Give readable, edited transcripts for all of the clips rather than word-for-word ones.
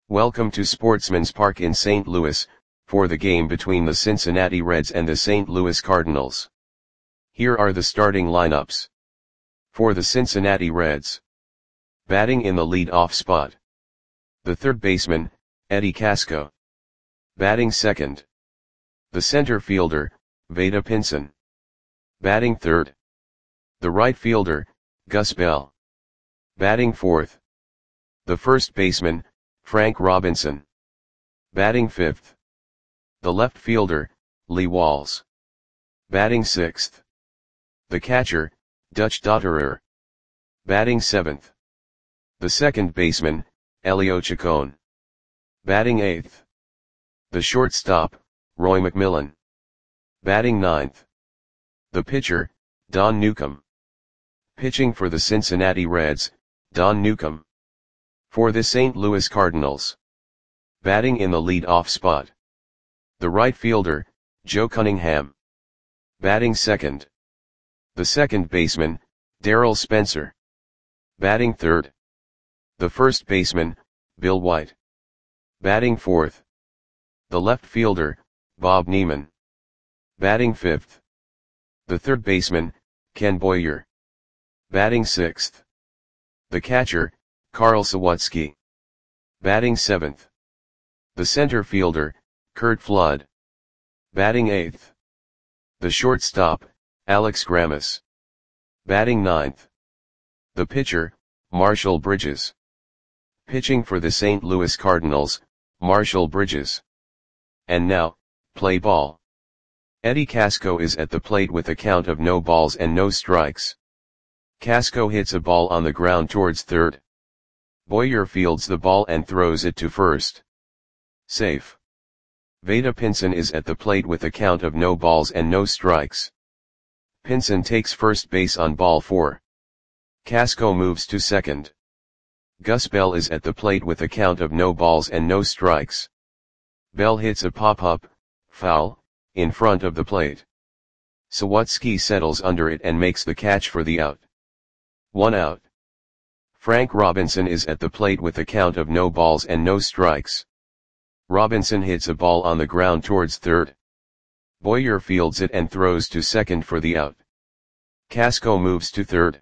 Welcome to Sportsman's Park in St. Louis, for the game between the Cincinnati Reds and the St. Louis Cardinals. Here are the starting lineups. For the Cincinnati Reds. Batting in the lead-off spot. The third baseman, Eddie Casco. Batting second. The center fielder, Vada Pinson. Batting third. The right fielder, Gus Bell. Batting fourth. The first baseman, Frank Robinson. Batting fifth. The left fielder, Lee Walls. Batting sixth. The catcher, Dutch Dotterer. Batting seventh. The second baseman, Elio Chacon. Batting eighth. The shortstop, Roy McMillan. Batting ninth. The pitcher, Don Newcombe. Pitching for the Cincinnati Reds, Don Newcombe. For the St. Louis Cardinals. Batting in the lead-off spot. The right fielder, Joe Cunningham. Batting second. The second baseman, Darryl Spencer. Batting third. The first baseman, Bill White. Batting fourth. The left fielder, Bob Neiman. Batting fifth. The third baseman, Ken Boyer. Batting sixth. The catcher, Carl Sawatsky. Batting seventh. The center fielder, Curt Flood. Batting eighth. The shortstop, Alex Grammas. Batting ninth. The pitcher, Marshall Bridges. Pitching for the St. Louis Cardinals, Marshall Bridges. And now, play ball. Eddie Casco is at the plate with a count of no balls and no strikes. Casco hits a ball on the ground towards third. Boyer fields the ball and throws it to first. Safe. Vada Pinson is at the plate with a count of no balls and no strikes. Pinson takes first base on ball 4. Casco moves to second. Gus Bell is at the plate with a count of no balls and no strikes. Bell hits a pop-up, foul, in front of the plate. Sawatsky settles under it and makes the catch for the out. 1 out. Frank Robinson is at the plate with a count of no balls and no strikes. Robinson hits a ball on the ground towards third. Boyer fields it and throws to second for the out. Casco moves to third.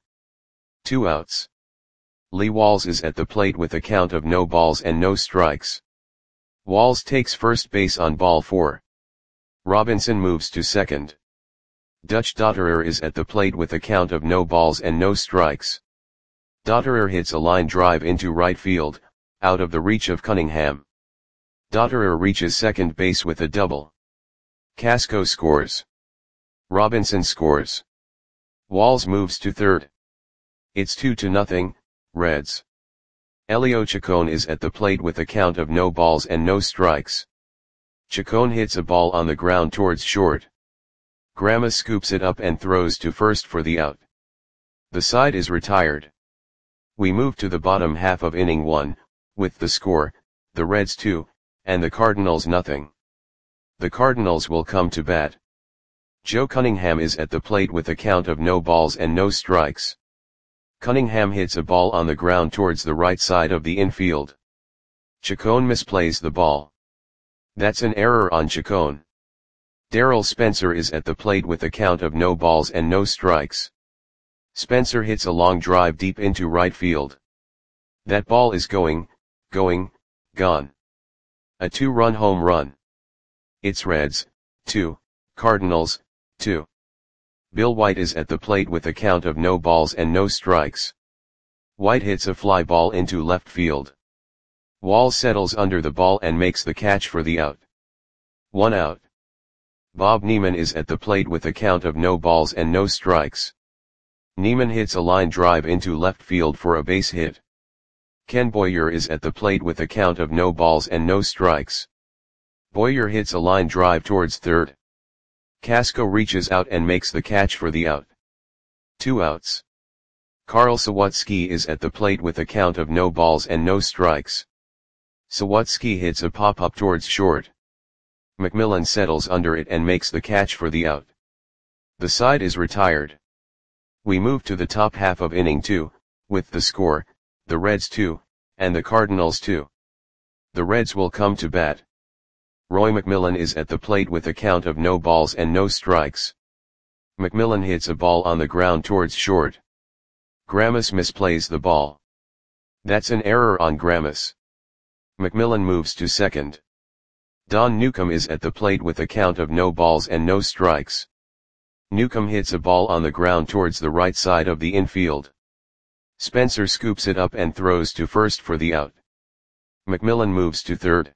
2 outs. Lee Walls is at the plate with a count of no balls and no strikes. Walls takes first base on ball 4. Robinson moves to second. Dutch Dotterer is at the plate with a count of no balls and no strikes. Dotterer hits a line drive into right field, out of the reach of Cunningham. Dotterer reaches second base with a double. Casco scores. Robinson scores. Walls moves to third. It's 2-0, Reds. Elio Chacon is at the plate with a count of no balls and no strikes. Chacon hits a ball on the ground towards short. Grammas scoops it up and throws to first for the out. The side is retired. We move to the bottom half of inning 1, with the score, the Reds 2, and the Cardinals nothing. The Cardinals will come to bat. Joe Cunningham is at the plate with a count of no balls and no strikes. Cunningham hits a ball on the ground towards the right side of the infield. Chacon misplays the ball. That's an error on Chacon. Darryl Spencer is at the plate with a count of no balls and no strikes. Spencer hits a long drive deep into right field. That ball is gone. A 2-run home run. It's Reds, 2, Cardinals, 2. Bill White is at the plate with a count of no balls and no strikes. White hits a fly ball into left field. Walls settles under the ball and makes the catch for the out. 1 out. Bob Neiman is at the plate with a count of no balls and no strikes. Neiman hits a line drive into left field for a base hit. Ken Boyer is at the plate with a count of no balls and no strikes. Boyer hits a line drive towards third. Casco reaches out and makes the catch for the out. 2 outs. Carl Sawatsky is at the plate with a count of no balls and no strikes. Sawatsky hits a pop-up towards short. McMillan settles under it and makes the catch for the out. The side is retired. We move to the top half of inning 2, with the score, the Reds 2, and the Cardinals 2. The Reds will come to bat. Roy McMillan is at the plate with a count of no balls and no strikes. McMillan hits a ball on the ground towards short. Grammas misplays the ball. That's an error on Grammas. McMillan moves to second. Don Newcomb is at the plate with a count of no balls and no strikes. Newcomb hits a ball on the ground towards the right side of the infield. Spencer scoops it up and throws to first for the out. McMillan moves to third.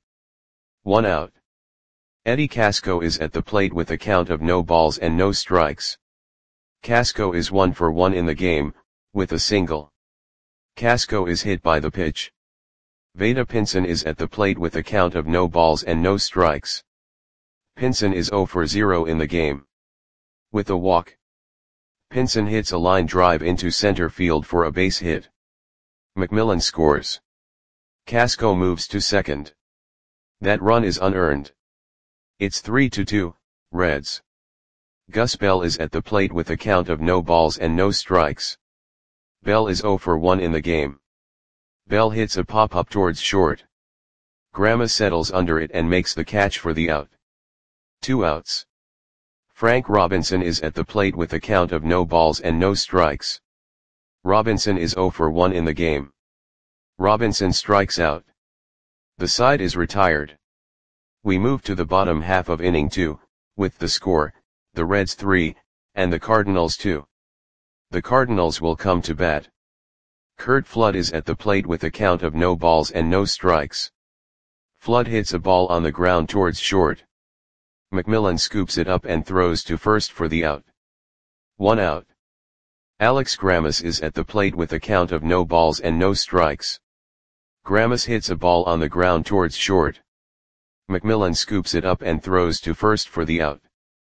1 out. Eddie Casco is at the plate with a count of no balls and no strikes. Casco is 1 for 1 in the game, with a single. Casco is hit by the pitch. Veda Pinson is at the plate with a count of no balls and no strikes. Pinson is 0 for 0 in the game. With a walk. Pinson hits a line drive into center field for a base hit. McMillan scores. Casco moves to second. That run is unearned. It's 3-2, Reds. Gus Bell is at the plate with a count of no balls and no strikes. Bell is 0 for 1 in the game. Bell hits a pop-up towards short. Grammas settles under it and makes the catch for the out. 2 outs. Frank Robinson is at the plate with a count of no balls and no strikes. Robinson is 0 for 1 in the game. Robinson strikes out. The side is retired. We move to the bottom half of inning 2, with the score, the Reds 3, and the Cardinals 2. The Cardinals will come to bat. Curt Flood is at the plate with a count of no balls and no strikes. Flood hits a ball on the ground towards short. McMillan scoops it up and throws to first for the out. 1 out. Alex Grammas is at the plate with a count of no balls and no strikes. Grammas hits a ball on the ground towards short. McMillan scoops it up and throws to first for the out.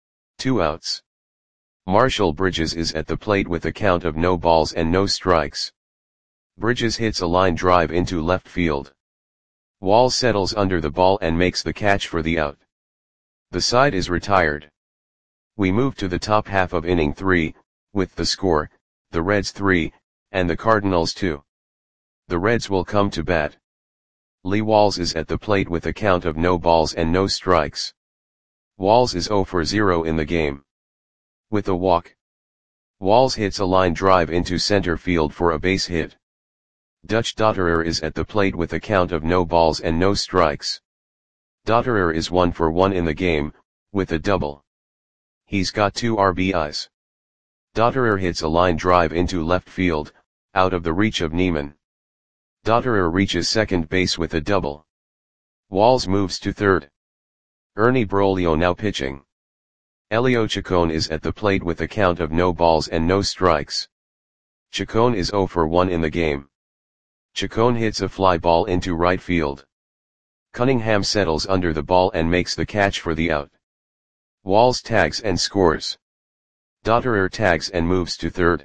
2 outs. Marshall Bridges is at the plate with a count of no balls and no strikes. Bridges hits a line drive into left field. Wall settles under the ball and makes the catch for the out. The side is retired. We move to the top half of inning 3, with the score, the Reds 3, and the Cardinals 2. The Reds will come to bat. Lee Walls is at the plate with a count of no balls and no strikes. Walls is 0 for 0 in the game. With a walk. Walls hits a line drive into center field for a base hit. Dutch Dotterer is at the plate with a count of no balls and no strikes. Dotterer is 1 for 1 in the game, with a double. He's got 2 RBIs. Dotterer hits a line drive into left field, out of the reach of Neiman. Dotterer reaches second base with a double. Walls moves to third. Ernie Broglio now pitching. Elio Chacon is at the plate with a count of no balls and no strikes. Chacon is 0 for 1 in the game. Chacon hits a fly ball into right field. Cunningham settles under the ball and makes the catch for the out. Walls tags and scores. Dotterer tags and moves to third.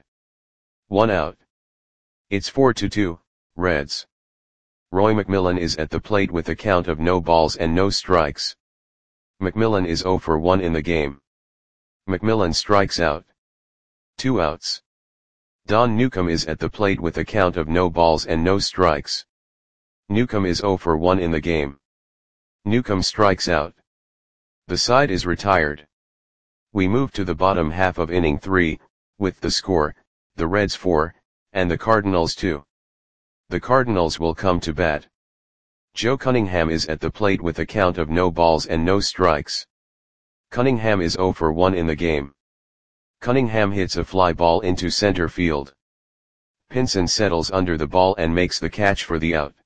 1 out. It's 4-2, Reds. Roy McMillan is at the plate with a count of no balls and no strikes. McMillan is 0 for 1 in the game. McMillan strikes out. 2 outs. Don Newcomb is at the plate with a count of no balls and no strikes. Newcomb is 0 for 1 in the game. Newcomb strikes out. The side is retired. We move to the bottom half of inning 3, with the score, the Reds 4, and the Cardinals 2. The Cardinals will come to bat. Joe Cunningham is at the plate with a count of no balls and no strikes. Cunningham is 0 for 1 in the game. Cunningham hits a fly ball into center field. Pinson settles under the ball and makes the catch for the out.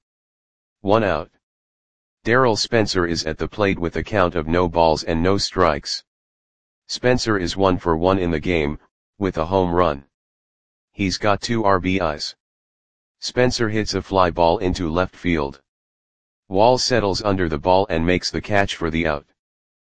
1 out. Darryl Spencer is at the plate with a count of no balls and no strikes. Spencer is 1 for 1 in the game, with a home run. He's got 2 RBIs. Spencer hits a fly ball into left field. Wall settles under the ball and makes the catch for the out.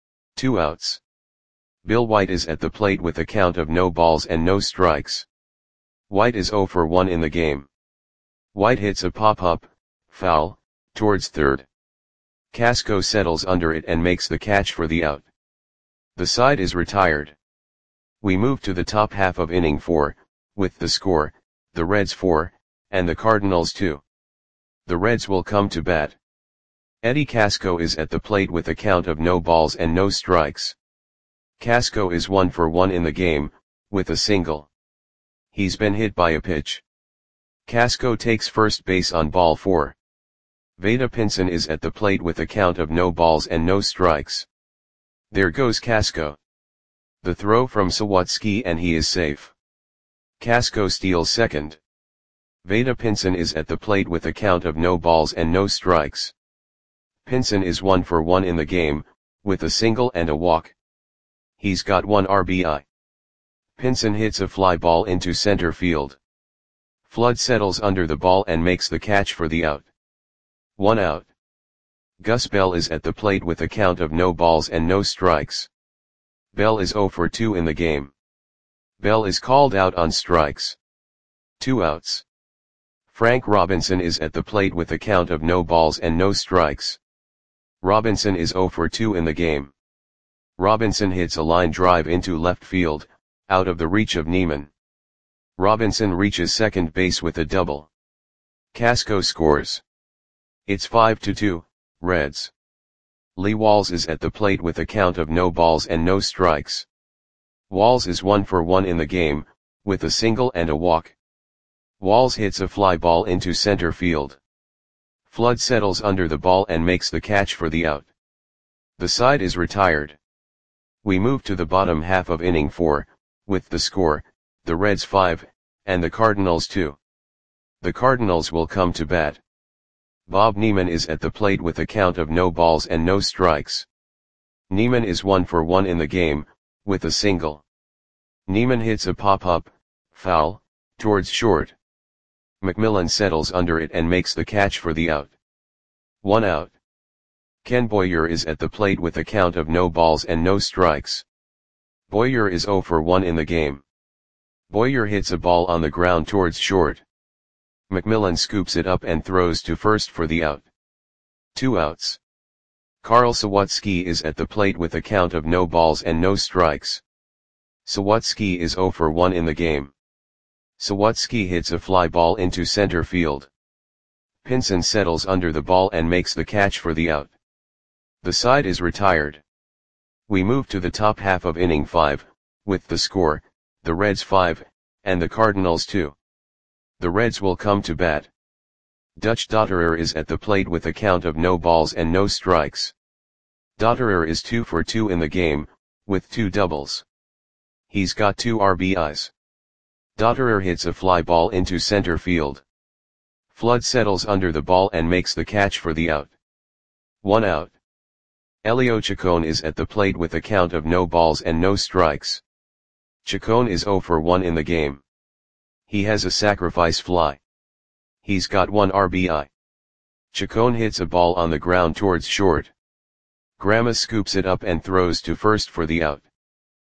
2 outs. Bill White is at the plate with a count of no balls and no strikes. White is 0 for 1 in the game. White hits a pop-up, foul, towards third. Casco settles under it and makes the catch for the out. The side is retired. We move to the top half of inning 4, with the score, the Reds 4, and the Cardinals 2. The Reds will come to bat. Eddie Casco is at the plate with a count of no balls and no strikes. Casco is 1 for 1 in the game, with a single. He's been hit by a pitch. Casco takes first base on ball 4. Veda Pinson is at the plate with a count of no balls and no strikes. There goes Casco. The throw from Sawatsky and he is safe. Casco steals second. Veda Pinson is at the plate with a count of no balls and no strikes. Pinson is 1 for 1 in the game, with a single and a walk. He's got 1 RBI. Pinson hits a fly ball into center field. Flood settles under the ball and makes the catch for the out. 1 out. Gus Bell is at the plate with a count of no balls and no strikes. Bell is 0 for 2 in the game. Bell is called out on strikes. 2 outs. Frank Robinson is at the plate with a count of no balls and no strikes. Robinson is 0 for 2 in the game. Robinson hits a line drive into left field, out of the reach of Neiman. Robinson reaches second base with a double. Casco scores. It's 5-2, Reds. Lee Walls is at the plate with a count of no balls and no strikes. Walls is 1 for 1 in the game, with a single and a walk. Walls hits a fly ball into center field. Flood settles under the ball and makes the catch for the out. The side is retired. We move to the bottom half of inning 4, with the score, the Reds 5, and the Cardinals 2. The Cardinals will come to bat. Bob Neiman is at the plate with a count of no balls and no strikes. Neiman is 1 for 1 in the game, with a single. Neiman hits a pop-up, foul, towards short. McMillan settles under it and makes the catch for the out. 1 out. Ken Boyer is at the plate with a count of no balls and no strikes. Boyer is 0 for 1 in the game. Boyer hits a ball on the ground towards short. McMillan scoops it up and throws to first for the out. 2 outs. Carl Sawatsky is at the plate with a count of no balls and no strikes. Sawatsky is 0 for 1 in the game. Sawatsky hits a fly ball into center field. Pinson settles under the ball and makes the catch for the out. The side is retired. We move to the top half of inning 5, with the score, the Reds 5, and the Cardinals 2. The Reds will come to bat. Dutch Dotterer is at the plate with a count of no balls and no strikes. Dotterer is 2 for 2 in the game, with 2 doubles. He's got 2 RBIs. Dotterer hits a fly ball into center field. Flood settles under the ball and makes the catch for the out. 1 out. Elio Chacon is at the plate with a count of no balls and no strikes. Chacon is 0 for 1 in the game. He has a sacrifice fly. He's got 1 RBI. Chacon hits a ball on the ground towards short. Grama scoops it up and throws to first for the out.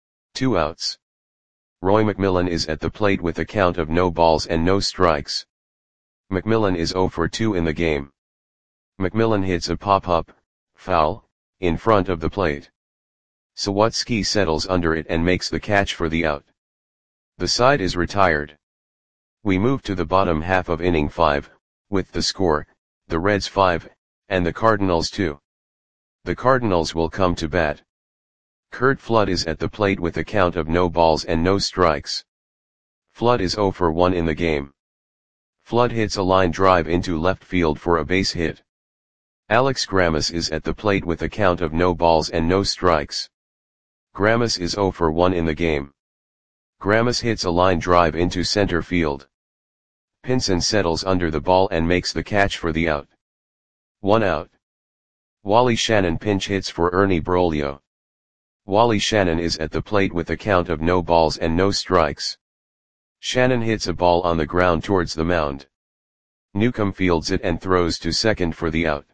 2 outs. Roy McMillan is at the plate with a count of no balls and no strikes. McMillan is 0 for 2 in the game. McMillan hits a pop-up, foul, in front of the plate. Sawatsky settles under it and makes the catch for the out. The side is retired. We move to the bottom half of inning 5, with the score, the Reds 5, and the Cardinals 2. The Cardinals will come to bat. Curt Flood is at the plate with a count of no balls and no strikes. Flood is 0 for 1 in the game. Flood hits a line drive into left field for a base hit. Alex Grammas is at the plate with a count of no balls and no strikes. Grammas is 0 for 1 in the game. Grammas hits a line drive into center field. Pinson settles under the ball and makes the catch for the out. 1 out. Wally Shannon pinch hits for Ernie Broglio. Wally Shannon is at the plate with a count of no balls and no strikes. Shannon hits a ball on the ground towards the mound. Newcomb fields it and throws to second for the out.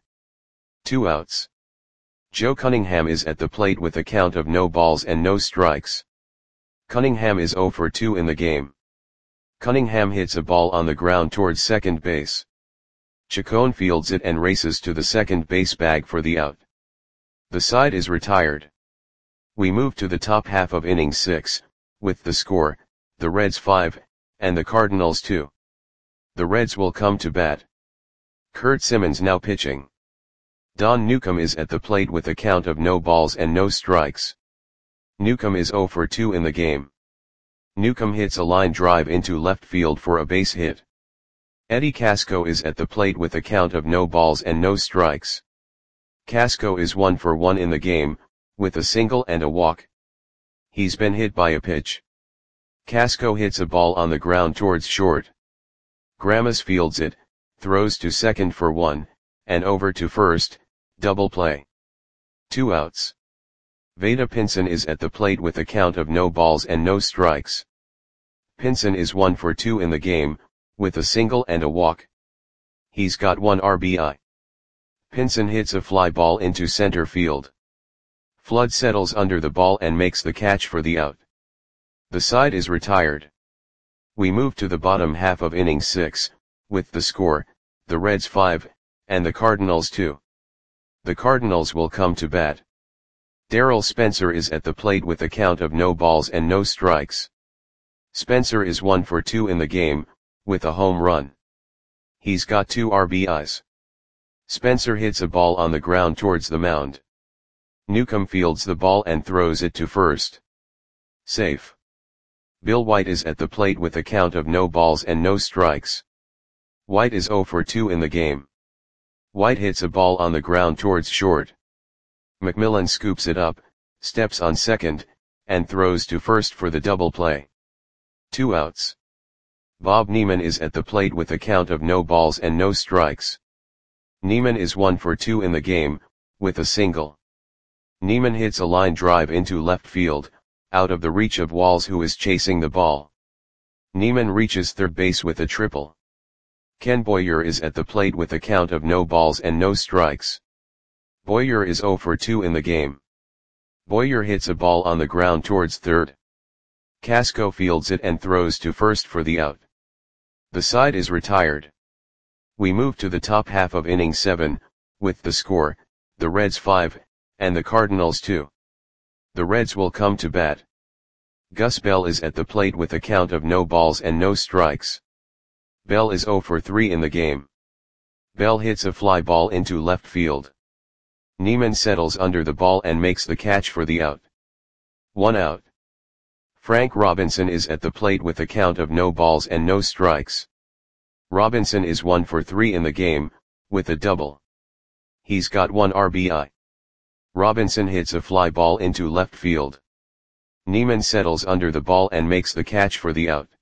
2 outs. Joe Cunningham is at the plate with a count of no balls and no strikes. Cunningham is 0 for 2 in the game. Cunningham hits a ball on the ground towards second base. Chacon fields it and races to the second base bag for the out. The side is retired. We move to the top half of inning 6, with the score, the Reds 5, and the Cardinals 2. The Reds will come to bat. Curt Simmons now pitching. Don Newcombe is at the plate with a count of no balls and no strikes. Newcombe is 0 for 2 in the game. Newcombe hits a line drive into left field for a base hit. Eddie Casco is at the plate with a count of no balls and no strikes. Casco is 1 for 1 in the game, with a single and a walk. He's been hit by a pitch. Casco hits a ball on the ground towards short. Grammas fields it, throws to second for 1, and over to first, double play. 2 outs. Vada Pinson is at the plate with a count of no balls and no strikes. Pinson is 1 for 2 in the game, with a single and a walk. He's got 1 RBI. Pinson hits a fly ball into center field. Flood settles under the ball and makes the catch for the out. The side is retired. We move to the bottom half of inning 6, with the score, the Reds 5, and the Cardinals 2. The Cardinals will come to bat. Darrell Spencer is at the plate with a count of no balls and no strikes. Spencer is 1 for 2 in the game, with a home run. He's got 2 RBIs. Spencer hits a ball on the ground towards the mound. Newcombe fields the ball and throws it to first. Safe. Bill White is at the plate with a count of no balls and no strikes. White is 0 for 2 in the game. White hits a ball on the ground towards short. McMillan scoops it up, steps on second, and throws to first for the double play. 2 outs. Bob Neiman is at the plate with a count of no balls and no strikes. Neiman is 1 for 2 in the game, with a single. Neiman hits a line drive into left field, out of the reach of Walls, who is chasing the ball. Neiman reaches third base with a triple. Ken Boyer is at the plate with a count of no balls and no strikes. Boyer is 0 for 2 in the game. Boyer hits a ball on the ground towards third. Casco fields it and throws to first for the out. The side is retired. We move to the top half of inning 7, with the score, the Reds 5, and the Cardinals 2. The Reds will come to bat. Gus Bell is at the plate with a count of no balls and no strikes. Bell is 0 for 3 in the game. Bell hits a fly ball into left field. Neiman settles under the ball and makes the catch for the out. 1 out. Frank Robinson is at the plate with a count of no balls and no strikes. Robinson is 1 for 3 in the game, with a double. He's got 1 RBI. Robinson hits a fly ball into left field. Neiman settles under the ball and makes the catch for the out.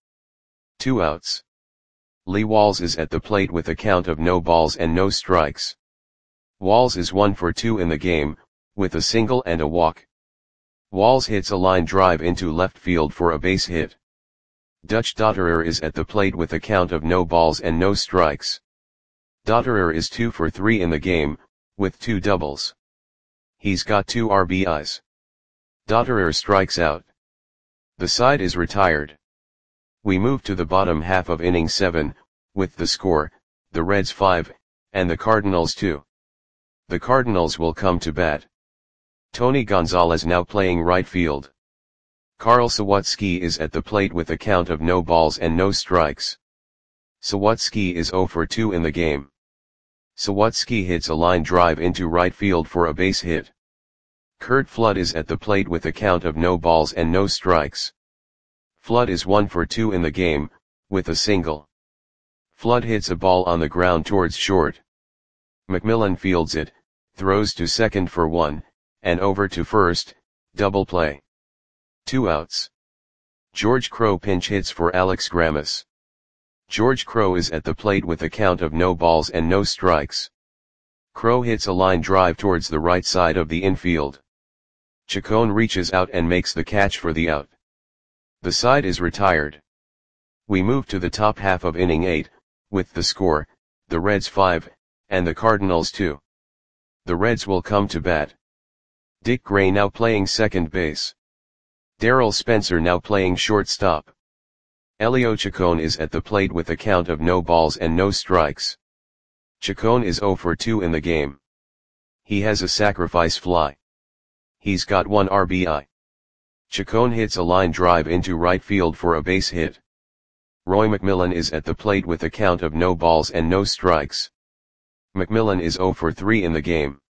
2 outs. Lee Walls is at the plate with a count of no balls and no strikes. Walls is 1 for 2 in the game, with a single and a walk. Walls hits a line drive into left field for a base hit. Dutch Dotterer is at the plate with a count of no balls and no strikes. Dotterer is 2 for 3 in the game, with 2 doubles. He's got 2 RBIs. Dotterer strikes out. The side is retired. We move to the bottom half of inning 7, with the score, the Reds 5, and the Cardinals 2. The Cardinals will come to bat. Tony Gonzalez now playing right field. Carl Sawatsky is at the plate with a count of no balls and no strikes. Sawatsky is 0 for 2 in the game. Sawatsky hits a line drive into right field for a base hit. Curt Flood is at the plate with a count of no balls and no strikes. Flood is 1 for 2 in the game, with a single. Flood hits a ball on the ground towards short. McMillan fields it, throws to second for 1, and over to first, double play. 2 outs. George Crowe pinch hits for Alex Grammas. George Crowe is at the plate with a count of no balls and no strikes. Crowe hits a line drive towards the right side of the infield. Chacon reaches out and makes the catch for the out. The side is retired. We move to the top half of inning 8, with the score, the Reds 5, and the Cardinals 2. The Reds will come to bat. Dick Gray now playing second base. Darrell Spencer now playing shortstop. Elio Chacon is at the plate with a count of no balls and no strikes. Chacon is 0 for 2 in the game. He has a sacrifice fly. He's got 1 RBI. Chacon hits a line drive into right field for a base hit. Roy McMillan is at the plate with a count of no balls and no strikes. McMillan is 0 for 3 in the game.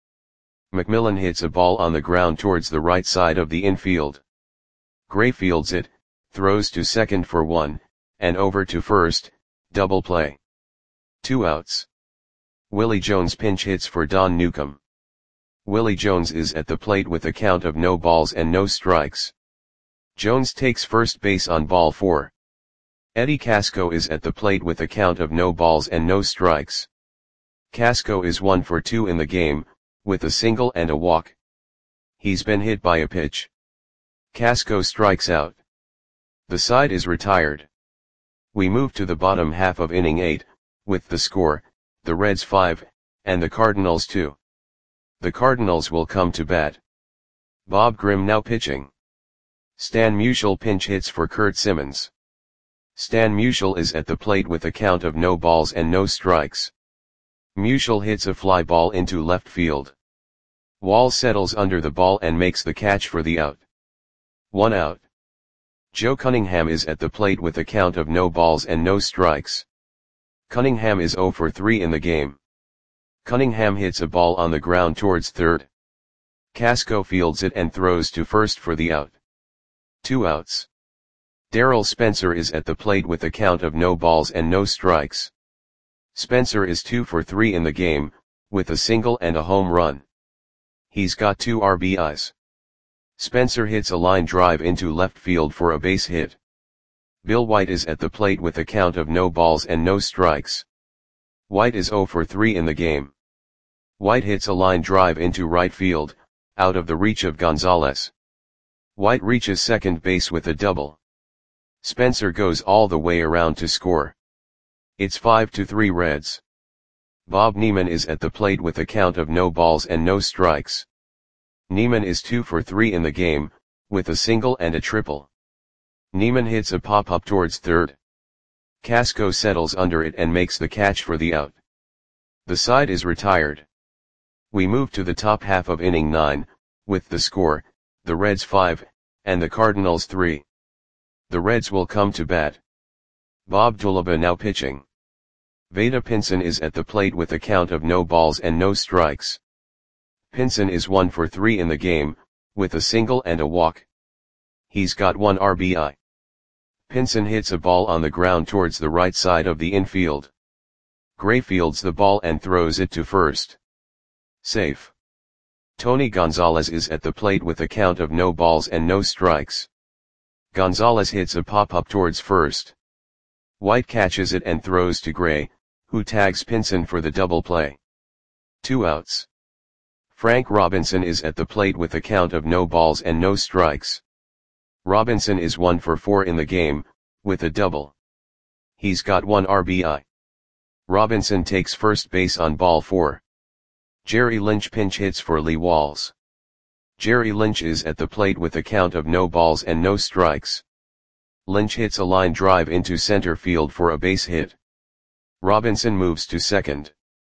McMillan hits a ball on the ground towards the right side of the infield. Gray fields it, throws to second for 1, and over to first, double play. 2 outs. Willie Jones pinch hits for Don Newcomb. Willie Jones is at the plate with a count of no balls and no strikes. Jones takes first base on ball 4. Eddie Casco is at the plate with a count of no balls and no strikes. Casco is 1 for 2 in the game, with a single and a walk. He's been hit by a pitch. Casco strikes out. The side is retired. We move to the bottom half of inning 8, with the score, the Reds 5, and the Cardinals 2. The Cardinals will come to bat. Bob Grimm now pitching. Stan Musial pinch hits for Curt Simmons. Stan Musial is at the plate with a count of no balls and no strikes. Musial hits a fly ball into left field. Wall settles under the ball and makes the catch for the out. 1 out. Joe Cunningham is at the plate with a count of no balls and no strikes. Cunningham is 0 for 3 in the game. Cunningham hits a ball on the ground towards third. Casco fields it and throws to first for the out. 2 outs. Darryl Spencer is at the plate with a count of no balls and no strikes. Spencer is 2 for 3 in the game, with a single and a home run. He's got 2 RBIs. Spencer hits a line drive into left field for a base hit. Bill White is at the plate with a count of no balls and no strikes. White is 0 for 3 in the game. White hits a line drive into right field, out of the reach of Gonzalez. White reaches second base with a double. Spencer goes all the way around to score. It's 5-3 Reds. Bob Neiman is at the plate with a count of no balls and no strikes. Neiman is 2 for 3 in the game, with a single and a triple. Neiman hits a pop-up towards third. Casco settles under it and makes the catch for the out. The side is retired. We move to the top half of inning 9, with the score, the Reds 5, and the Cardinals 3. The Reds will come to bat. Bob Dulaba now pitching. Vada Pinson is at the plate with a count of no balls and no strikes. Pinson is 1 for 3 in the game, with a single and a walk. He's got 1 RBI. Pinson hits a ball on the ground towards the right side of the infield. Gray fields the ball and throws it to first. Safe. Tony Gonzalez is at the plate with a count of no balls and no strikes. Gonzalez hits a pop-up towards first. White catches it and throws to Gray, who tags Pinson for the double play. 2 outs. Frank Robinson is at the plate with a count of no balls and no strikes. Robinson is 1 for 4 in the game, with a double. He's got 1 RBI. Robinson takes first base on ball 4. Jerry Lynch pinch hits for Lee Walls. Jerry Lynch is at the plate with a count of no balls and no strikes. Lynch hits a line drive into center field for a base hit. Robinson moves to second.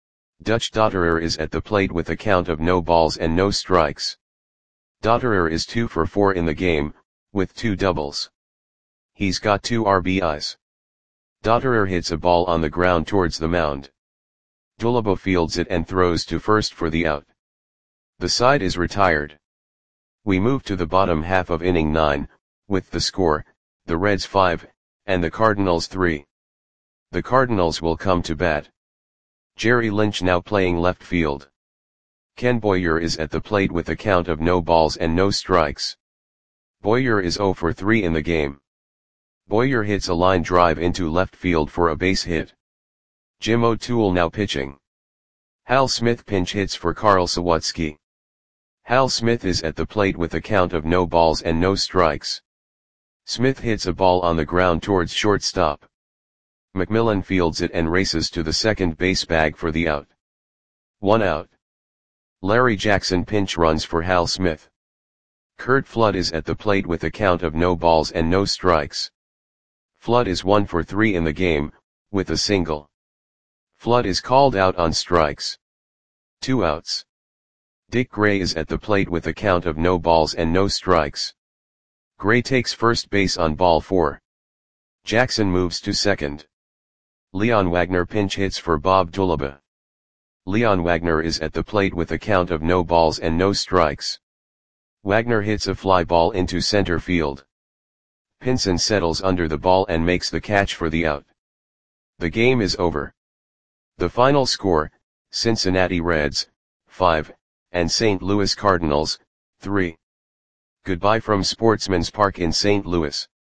Dutch Dotterer is at the plate with a count of no balls and no strikes. Dotterer is 2 for 4 in the game, with 2 doubles. He's got 2 RBIs. Dotterer hits a ball on the ground towards the mound. Dulaba fields it and throws to first for the out. The side is retired. We move to the bottom half of inning 9, with the score, the Reds 5, and the Cardinals 3. The Cardinals will come to bat. Jerry Lynch now playing left field. Ken Boyer is at the plate with a count of no balls and no strikes. Boyer is 0 for 3 in the game. Boyer hits a line drive into left field for a base hit. Jim O'Toole now pitching. Hal Smith pinch hits for Carl Sawatsky. Hal Smith is at the plate with a count of no balls and no strikes. Smith hits a ball on the ground towards shortstop. McMillan fields it and races to the second base bag for the out. 1 out. Larry Jackson pinch runs for Hal Smith. Curt Flood is at the plate with a count of no balls and no strikes. Flood is 1 for 3 in the game, with a single. Flood is called out on strikes. 2 outs. Dick Gray is at the plate with a count of no balls and no strikes. Gray takes first base on ball 4. Jackson moves to second. Leon Wagner pinch hits for Bob Dulaba. Leon Wagner is at the plate with a count of no balls and no strikes. Wagner hits a fly ball into center field. Pinson settles under the ball and makes the catch for the out. The game is over. The final score, Cincinnati Reds, 5, and St. Louis Cardinals, 3. Goodbye from Sportsman's Park in St. Louis.